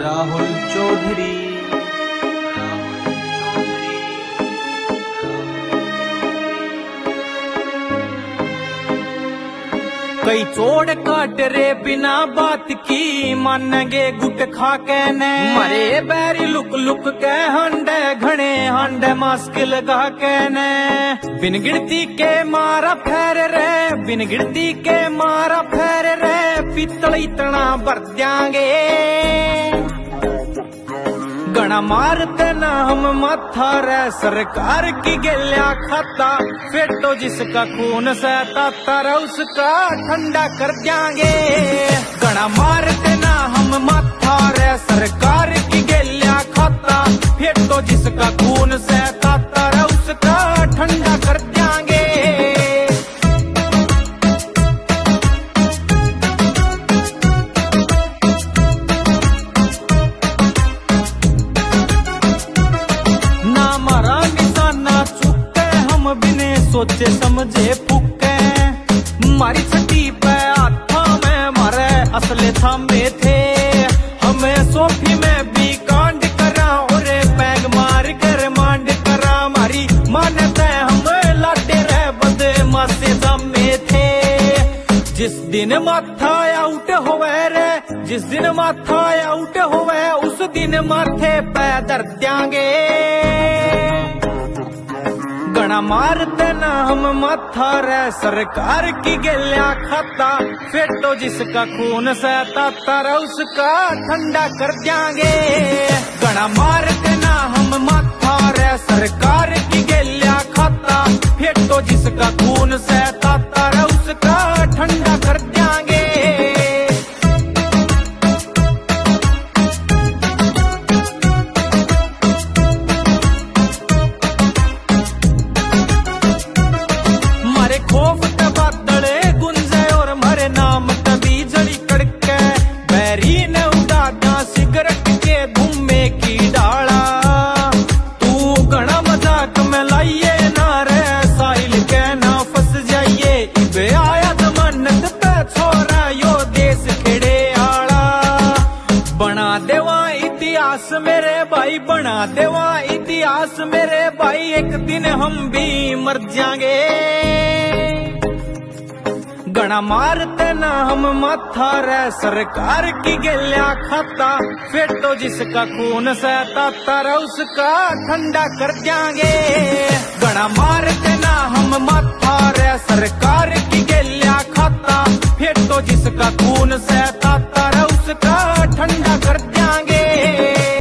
राहुल चौधरी। कई चोड़ काट रे बिना बात की मानेंगे गुट खा के ने मरे बैरी लुक लुक के हंडे घने हंडे मास्क लगा के ने बिन गिनती के मारा फेर रे बिन गिनती के मारा फेर रे पीतल इतना भर देंगे गणा मारते न हम माथा रे सरकार की गेल्या खाता फेटो जिसका खून सहता रे उसका ठंडा कर देंगे गणा मारते न हम माथा रे सरकार की गेल्या खाता फेटो जिसका खून सहता रे उसका ठंडा कर देंगे। सोचे समझे फूके मारी छठी पे हाथा में मारे असले थामे थे हमें सोफी में भी कांड करा और पैग मार कर मांड करा मारी मानते हम लाटे रहे बदे मासे जमे थे जिस दिन माथा आउट होवे रे जिस दिन माथा आउट होवे उस दिन माथे पे दर्द देंगे गणा मारते न हम माथा रे सरकार की गेल्या खाता फेटो जिसका खून सहता रे उसका ठंडा कर देंगे गणा मारते न हम माथा रे सरकार की गेल्या खाता फेटो जिसका खून सहता रे उसका ठंडा कर देंगे। खोफ के बादले गुंजे और मरे नाम तभी जड़ी कड़के बैरी ने उड़ा सिगरेट के धुम्मे की डाला तू घना मजाक में लाइए ना रे साहिल के ना फंस जाइए इबे आया जमानत पे छोरा यो देश खेड़े आला बना देवा इतिहास मेरे भाई बना देवा इतिहास मेरे भाई एक दिन हम भी मर जाएंगे गणा मारते न हम माथा रे सरकार की गेल्या खाता फेटो जिसका खून सहता रे उसका ठंडा कर देंगे गणा मारते न हम माथा रे सरकार की गेल्या खाता फेटो जिसका खून सहता